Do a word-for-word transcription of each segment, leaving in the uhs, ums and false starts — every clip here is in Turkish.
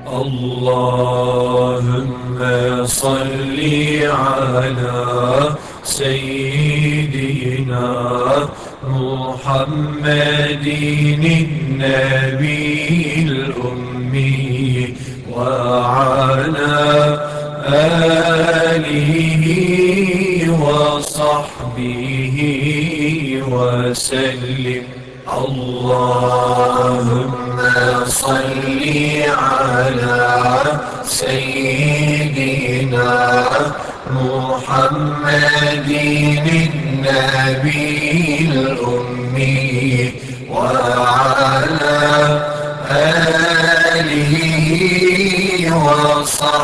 Allahümme salli ala seyyidina Muhammedin nebil ummi ve ala alihi ve sahbihi ve sellim. Allahümme salli ala seyyidina Muhammedin nebil ummi ve ala alihi ve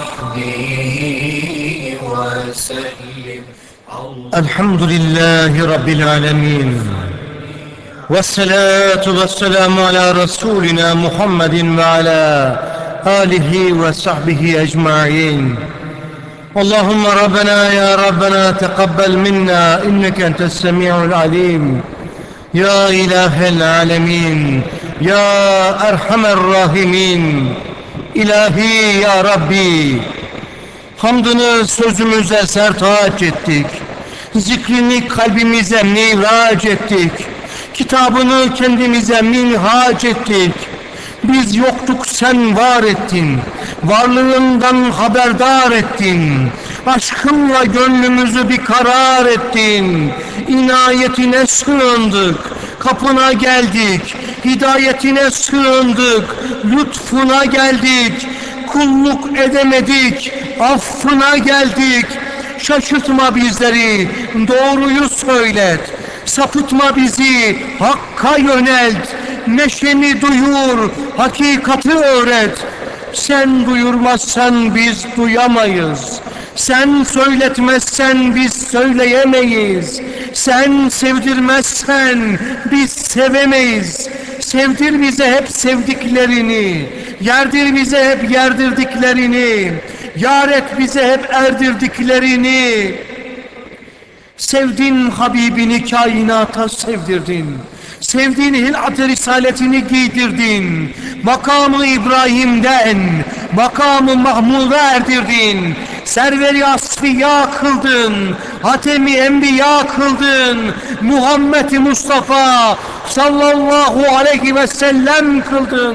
sahbihi ve sellim. Elhamdülillahi Rabbil alemin. Vessalatu vesselamu ala Resulina Muhammedin ve ala alihi ve sahbihi ecmain. Allahümme Rabbena ya Rabbena teqabbel minna inneke entes semi'ul alim. Ya ilahel alemin, ya erhamer rahimin. İlahi ya Rabbi, hamdını sözümüze sertaç ettik, zikrini kalbimize miraç ettik, kitabını kendimize minhac ettik. Biz yoktuk, sen var ettin, varlığından haberdar ettin, aşkınla gönlümüzü bir karar ettin. İnayetine sığındık, kapına geldik, hidayetine sığındık, lütfuna geldik, kulluk edemedik, affına geldik. Şaşırtma bizleri, doğruyu söylet, sapıtma bizi, hakka yönelt, neşeni duyur, hakikati öğret. Sen duyurmazsan biz duyamayız, sen söyletmezsen biz söyleyemeyiz, sen sevdirmezsen biz sevemeyiz. Sevdir bize hep sevdiklerini, yerdir bize hep yerdirdiklerini, yar et bize hep erdirdiklerini. Sevdin Habibini kainata sevdirdin, sevdiğin hilat-ı risaletini giydirdin, makamı İbrahim'den makamı Mahmud'a erdirdin, serveri asfiya kıldın, hatemi enbiya kıldın, Muhammed-i Mustafa sallallahu aleyhi ve sellem kıldın.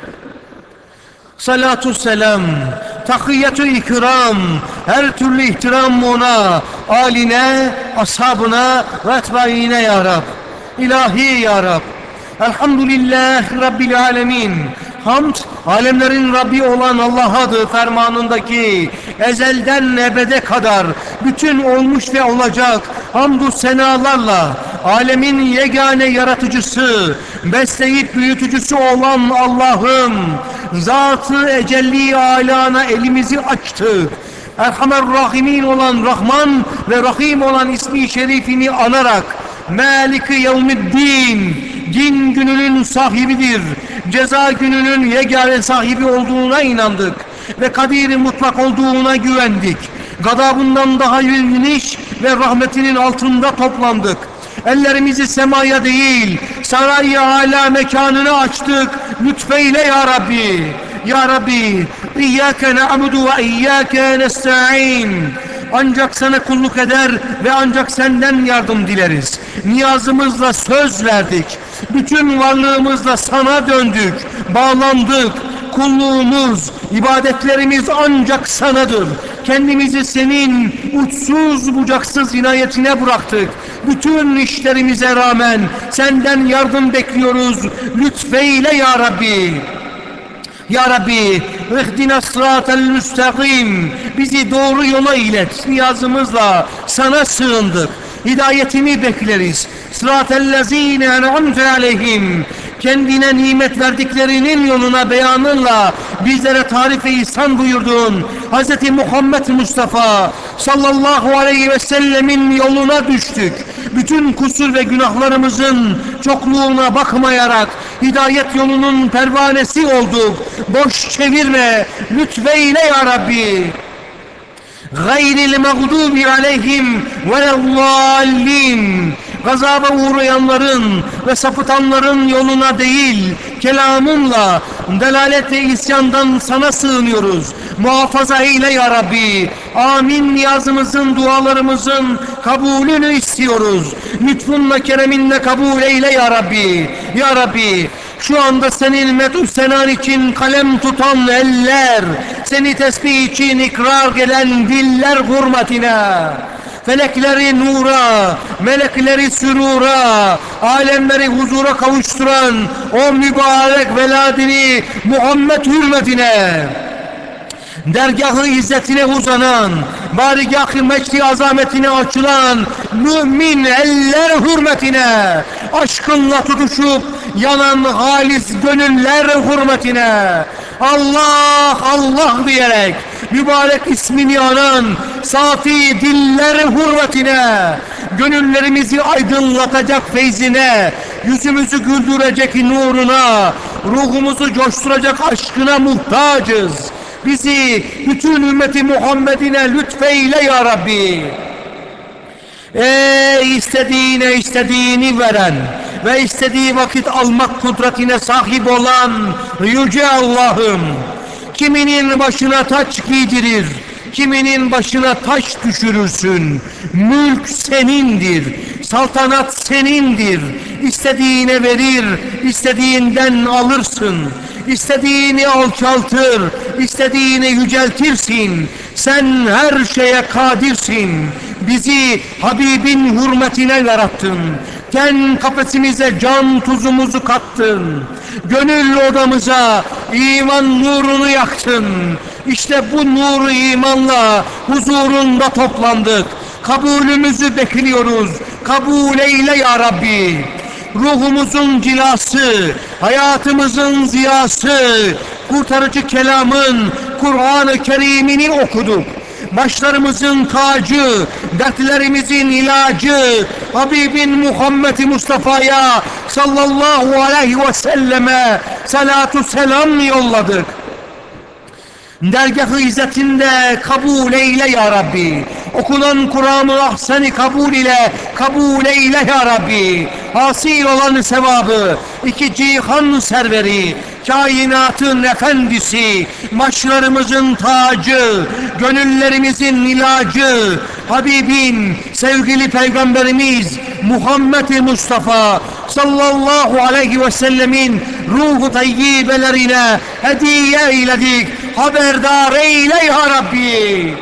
Salatu selam, tahiyyatü ikram, her türlü ihtiram ona, aline, ashabına ve etbaine ya Rab. İlahi ya Rab. Elhamdülillah Rabbil alemin. Hamd, alemlerin Rabbi olan Allah'adır fermanındaki ezelden ebede kadar bütün olmuş ve olacak hamdü senalarla alemin yegane yaratıcısı, besleyip büyütücüsü olan Allah'ım, zat-ı ecelli alana elimizi açtık. Erhamer Rahimin olan Rahman ve Rahim olan ismi şerifini anarak Malik-i Yevmiddin, din gününün sahibidir, ceza gününün yegane sahibi olduğuna inandık ve kadir-i mutlak olduğuna güvendik. Gadabından daha geniş ve rahmetinin altında toplandık. Ellerimizi semaya değil, saray-ı âlâ mekanını açtık. Lütfeyle ya Rabbi. Ya Rabbi, İyyâke na'budu ve İyyâke nesta'in. Ancak sana kulluk eder ve ancak senden yardım dileriz. Niyazımızla söz verdik. Bütün varlığımızla sana döndük, bağlandık. Kulluğumuz, ibadetlerimiz ancak sanadır. Kendimizi senin uçsuz bucaksız inayetine bıraktık. Bütün işlerimize rağmen senden yardım bekliyoruz. Lütfeyle ya Rabbi. Ya Rabbi, ihdina sıratel müstakim, bizi doğru yola ilet. Niyazımızla sana sığındık. Hidayetini bekleriz. Sıratellezine en'amte aleyhim, kendine nimet verdiklerinin yoluna beyanınla bizlere tarif-i ihsan buyurduğun Hz. Muhammed Mustafa sallallahu aleyhi ve sellemin yoluna düştük. Bütün kusur ve günahlarımızın çokluğuna bakmayarak hidayet yolunun pervanesi olduk. Boş çevirme, lütfeyle ya Rabbi. Gayril mağdubi aleyhim velezzallin. Gazaba uğrayanların ve sapıtanların yoluna değil, kelamınla delalet ve isyandan sana sığınıyoruz. Muhafaza eyle ya Rabbi. Amin. Niyazımızın, dualarımızın kabulünü istiyoruz. Lütfunla, kereminle kabul eyle ya Rabbi. Ya Rabbi, şu anda senin med'u senan için kalem tutan eller, seni tesbih için ikrar eden diller hürmetine, felekleri nura, melekleri sürura, alemleri huzura kavuşturan o mübarek veladini Muhammed hürmetine, dergahı izzetine uzanan, barigah-ı mecdi azametine açılan mümin eller hürmetine, aşkınla tutuşup yanan halis gönüller hürmetine, Allah Allah diyerek mübarek ismini anan safi diller hürmetine, gönüllerimizi aydınlatacak feyzine, yüzümüzü güldürecek nuruna, ruhumuzu coşturacak aşkına muhtacız. Bizi bütün ümmeti Muhammed'ine lütfeyle ya Rabbi. Ey istediğine istediğini veren ve istediği vakit almak kudretine sahip olan Yüce Allah'ım, kiminin başına taç giydirir, kiminin başına taş düşürürsün. Mülk senindir, saltanat senindir. İstediğine verir, istediğinden alırsın. İstediğini alçaltır, istediğini yüceltirsin. Sen her şeye kadirsin. Bizi Habibin hürmetine yarattın. Ten kafesimize can tuzumuzu kattın. Gönül odamıza iman nurunu yaktın. İşte bu nuru imanla huzurunda toplandık. Kabulümüzü bekliyoruz. Kabul eyle ya Rabbi. Ruhumuzun cilası, hayatımızın ziyası, kurtarıcı kelamın, Kur'an-ı Kerim'ini okuduk. Başlarımızın tacı, dertlerimizin ilacı, Habibin Muhammed Mustafa'ya sallallahu aleyhi ve selleme salatu selam yolladık. Dergah-ı izzetinde kabul eyle ya Rabbi. Okunan Kur'an-ı ahseni kabul ile kabul eyle ya Rabbi. Hasil olan sevabı, iki cihan serveri, kainatın efendisi, başlarımızın tacı, gönüllerimizin ilacı, Habibin, sevgili Peygamberimiz Muhammed Mustafa sallallahu aleyhi ve sellemin ruhu tayyibelerine hediye eyledik. Haberdar eyle ya Rabbi.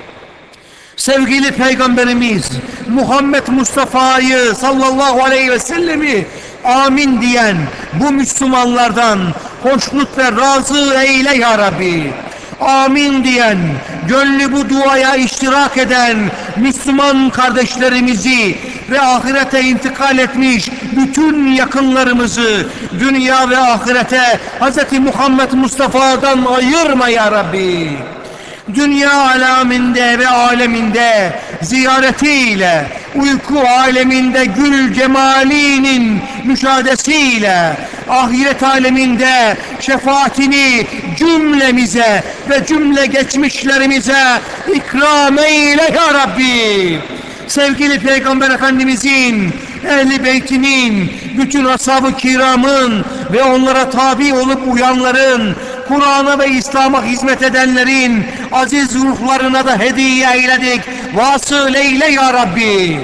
Sevgili Peygamberimiz Muhammed Mustafa'yı sallallahu aleyhi ve sellemi amin diyen bu Müslümanlardan hoşnut ve razı eyle ya Rabbi. Amin diyen, gönlü bu duaya iştirak eden Müslüman kardeşlerimizi ve ahirete intikal etmiş bütün yakınlarımızı dünya ve ahirete Hz. Muhammed Mustafa'dan ayırma ya Rabbi. Dünya aleminde ve aleminde ziyaretiyle, uyku aleminde gül cemalinin müşahadesiyle, ahiret aleminde şefaatini cümlemize ve cümle geçmişlerimize ikram eyle ya Rabbi. Sevgili Peygamber Efendimizin, Ehl-i Beytinin, bütün ashab-ı kiramın ve onlara tabi olup uyanların, Kur'an'a ve İslam'a hizmet edenlerin aziz ruhlarına da hediye eyledik. Vasıl eyle ya Rabbi.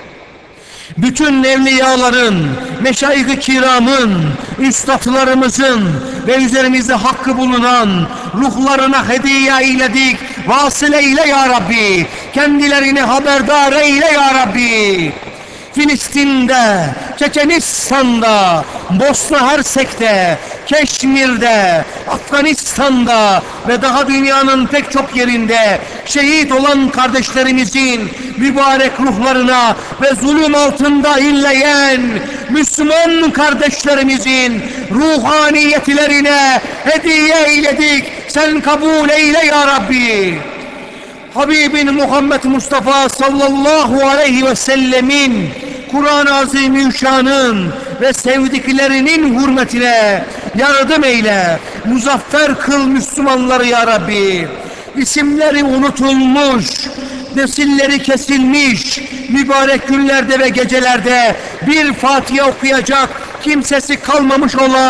Bütün evliyaların, meşayih-i kiramın, üstadlarımızın ve üzerimizde hakkı bulunan ruhlarına hediye eyledik. Vasıl eyle ya Rabbi. Kendilerini haberdar eyle ya Rabbi. Filistin'de, Çeçenistan'da, Bosna Hersek'te, Keşmir'de, Afganistan'da ve daha dünyanın pek çok yerinde şehit olan kardeşlerimizin mübarek ruhlarına ve zulüm altında inleyen Müslüman kardeşlerimizin ruhaniyetlerine hediye eyledik. Sen kabul eyle ya Rabbi. Habibin Muhammed Mustafa sallallahu aleyhi ve sellemin Kur'an-ı Azimüşşan'ın ve sevdiklerinin hürmetine yardım eyle. Muzaffer kıl Müslümanları ya Rabbi. İsimleri unutulmuş, nesilleri kesilmiş, mübarek günlerde ve gecelerde bir Fatiha okuyacak kimsesi kalmamış olan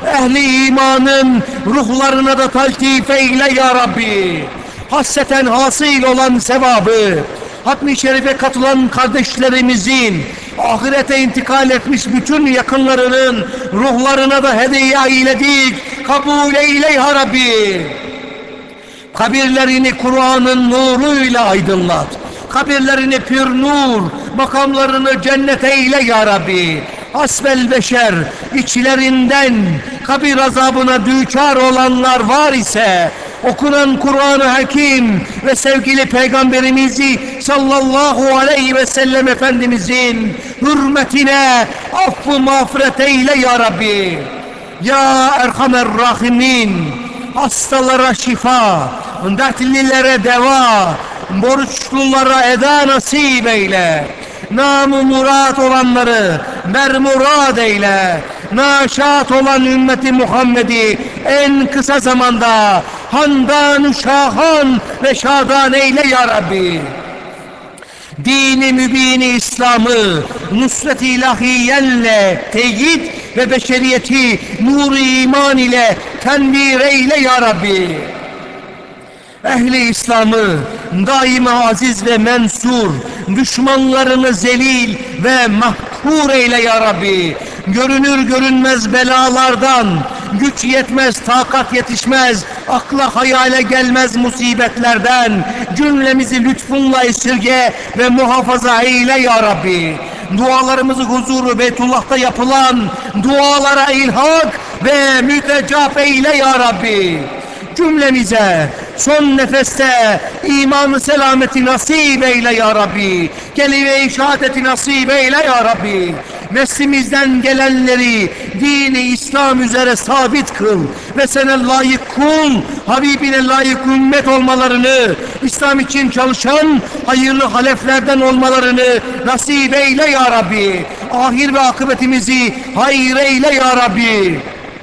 ehli imanın ruhlarına da taltif eyle ya Rabbi. Hasreten hasıl olan sevabı, hatmi şerife katılan kardeşlerimizin, ahirete intikal etmiş bütün yakınlarının ruhlarına da hediye eyledik. Kabul eyle ya Rabbi. Kabirlerini Kur'an'ın nuruyla aydınlat. Kabirlerini pür nur, makamlarını cennet eyle ya Rabbi. Hasbel beşer, içlerinden kabir azabına düçar olanlar var ise, okunan Kur'an-ı Hakim ve sevgili Peygamberimizi sallallahu aleyhi ve sellem Efendimizin hürmetine affı mağfiret eyle ya Rabbi. Ya Erhamer Rahimin, hastalara şifa, dertlilere deva, borçlulara eda nasip eyle. Nam-ı murat olanları mermurat eyle. Naşat olan ümmeti Muhammed'i en kısa zamanda handan-ı şahan ve şadan eyle ya Rabbi. Dini mübini İslam'ı nusret-i ilahiyenle teyit ve beşeriyeti nur-i iman ile tenvir eyle ya Rabbi. Ehli İslam'ı daima aziz ve mensur, düşmanlarını zelil ve mahkur eyle ya Rabbi. Görünür görünmez belalardan, güç yetmez, takat yetişmez, akla hayale gelmez musibetlerden cümlemizi lütfunla esirge ve muhafaza eyle ya Rabbi. Dualarımızı huzuru Beytullah'ta yapılan dualara ilhak ve mütecap eyle ya Rabbi. Cümlemize son nefeste imanı selameti nasip eyle ya Rabbi. Kelime-i şehadeti nasip eyle ya Rabbi. Neslimizden gelenleri dini İslam üzere sabit kıl ve sana layık kul, Habibine layık ümmet olmalarını, İslam için çalışan hayırlı haleflerden olmalarını nasip eyle ya Rabbi. Ahir ve akıbetimizi hayır eyle ya Rabbi.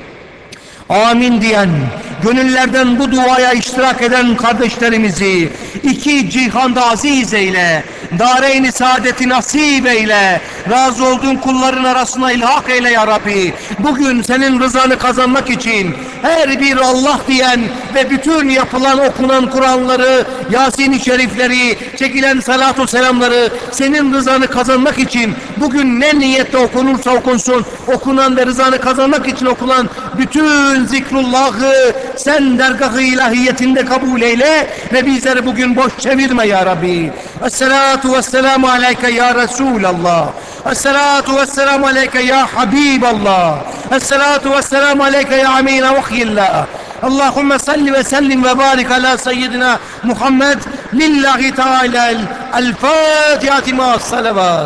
Amin diyen, gönüllerden bu duaya iştirak eden kardeşlerimizi iki cihanda aziz eyle, dâreyn-i saadeti nasip eyle, razı olduğun kulların arasına ilhak eyle ya Rabbi. Bugün senin rızanı kazanmak için her bir Allah diyen ve bütün yapılan okunan Kur'anları, Yasin-i Şerifleri, çekilen salatu selamları senin rızanı kazanmak için bugün ne niyette okunursa okunsun, okunan ve rızanı kazanmak için okunan bütün zikrullahı sen dergah-ı ilahiyetinde kabul eyle ve bizleri bugün boş çevirme ya Rabbi. Esselatu vesselamu aleyke ya Resulallah. Esselatu vesselamu aleyke ya Habiballah. Esselatu vesselamu aleyke ya amine vahyillah. Allahümme salli ve sellim ve barik ala seyyidina Muhammed. Lillahi Teala el-Fatihati ma'as salavat.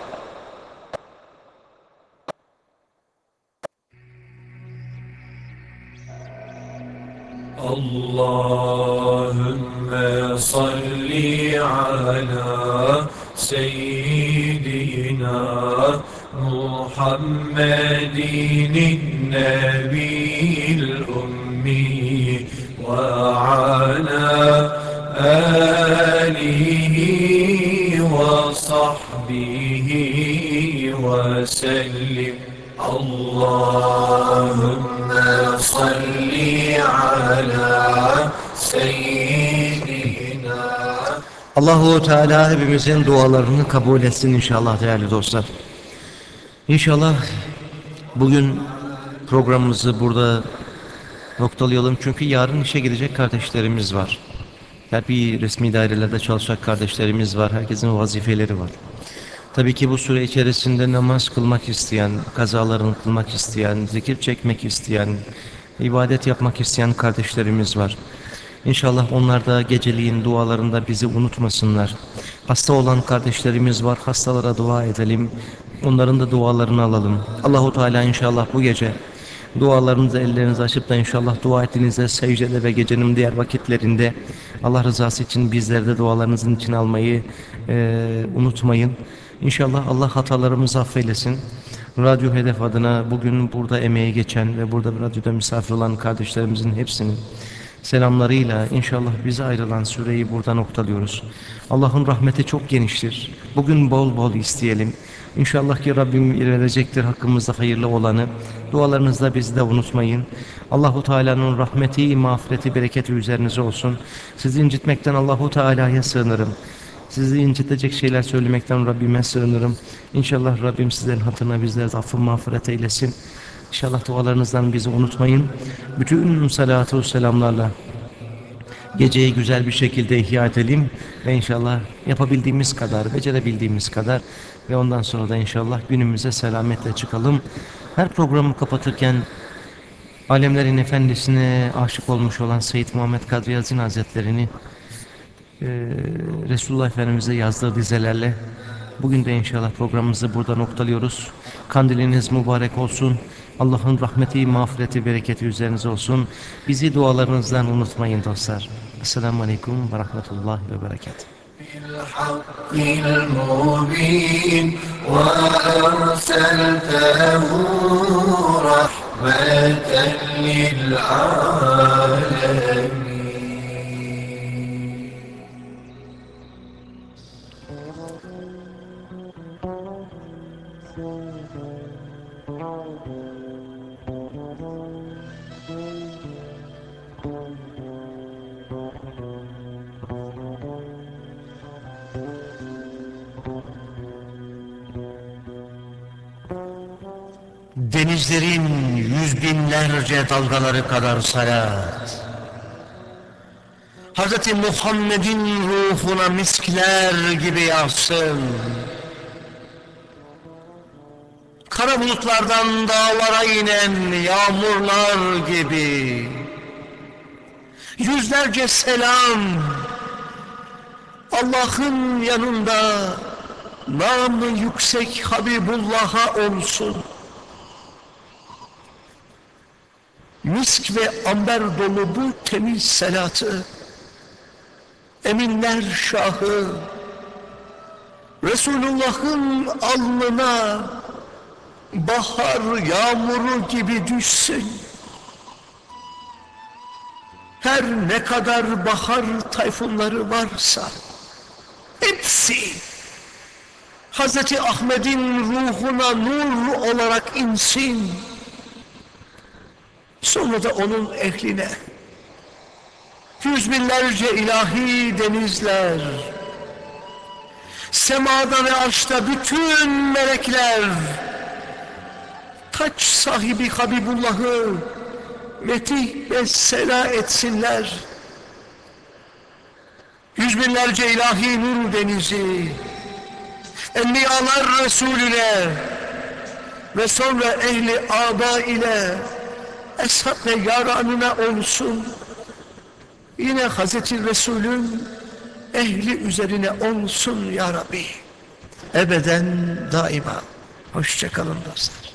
Allahümme salli ala seyyidina Muhammedin nebil ummi ve ala alihi ve sahbihi ve sellim. Allahümme salli ala seyyidina. Allahu Teala hepimizin dualarını kabul etsin inşallah değerli dostlar. İnşallah bugün programımızı burada noktalayalım çünkü yarın işe gidecek kardeşlerimiz var. Her bir resmi dairelerde çalışacak kardeşlerimiz var. Herkesin vazifeleri var. Tabii ki bu süre içerisinde namaz kılmak isteyen, kazalarını kılmak isteyen, zikir çekmek isteyen, ibadet yapmak isteyen kardeşlerimiz var. İnşallah onlar da geceliğin dualarında bizi unutmasınlar. Hasta olan kardeşlerimiz var, hastalara dua edelim. Onların da dualarını alalım. Allahu Teala inşallah bu gece dualarınızı ellerinizi açıp da inşallah dua ettiğinizde secdede ve gecenin diğer vakitlerinde Allah rızası için bizleri de dualarınızın için almayı e, unutmayın. İnşallah Allah hatalarımızı affeylesin. Radyo Hedef adına bugün burada emeği geçen ve burada radyoda misafir olan kardeşlerimizin hepsinin selamlarıyla inşallah bize ayrılan süreyi burada noktalıyoruz. Allah'ın rahmeti çok geniştir. Bugün bol bol isteyelim. İnşallah ki Rabbim verecektir hakkımızda hayırlı olanı. Dualarınızda bizi de unutmayın. Allahu Teala'nın rahmeti, mağfireti, bereketi üzerinize olsun. Sizi incitmekten Allahu Teala'ya sığınırım. Sizi incitecek şeyler söylemekten Rabbime sığınırım. İnşallah Rabbim sizlerin hatırına bizlere de affı mağfiret eylesin. İnşallah dualarınızdan bizi unutmayın. Bütün salatu selamlarla geceyi güzel bir şekilde ihya edelim ve inşallah yapabildiğimiz kadar, becerebildiğimiz kadar ve ondan sonra da inşallah günümüze selametle çıkalım. Her programı kapatırken alemlerin efendisine aşık olmuş olan Seyyid Muhammed Kadri Yazin Hazretlerini e, Resulullah Efendimiz'e yazdığı dizelerle bugün de inşallah programımızı burada noktalıyoruz. Kandiliniz mübarek olsun. Allah'ın rahmeti, mağfireti, bereketi üzerinize olsun. Bizi dualarınızdan unutmayın dostlar. Esselamu Aleyküm ve Rahmetullahi ve Berekatuhu. بالحق المبين وأرسلته رحمة للعالمين. Denizlerin yüz binlerce dalgaları kadar salat, Hz. Muhammed'in ruhuna miskler gibi yağsın. Kara bulutlardan dağlara inen yağmurlar gibi yüzlerce selam Allah'ın yanında namı yüksek Habibullah'a olsun. Misk ve amber dolu bu temiz selatı eminler şahı Resulullah'ın alnına bahar yağmuru gibi düşsün. Her ne kadar bahar tayfunları varsa hepsi Hazreti Ahmet'in ruhuna nur olarak insin. Sonra da onun ehline yüz binlerce ilahi denizler, semada ve arşta bütün melekler, taç sahibi Habibullah'ı metih ve sena etsinler. Yüz binlerce ilahi nur denizi, Enbiyalar Resulüne ve sonra ehli âbâ ile eshab ve yaranına olsun. Yine Hazreti Resul'ün ehli üzerine olsun ya Rabbi. Ebeden daima. Hoşça kalın dostlar.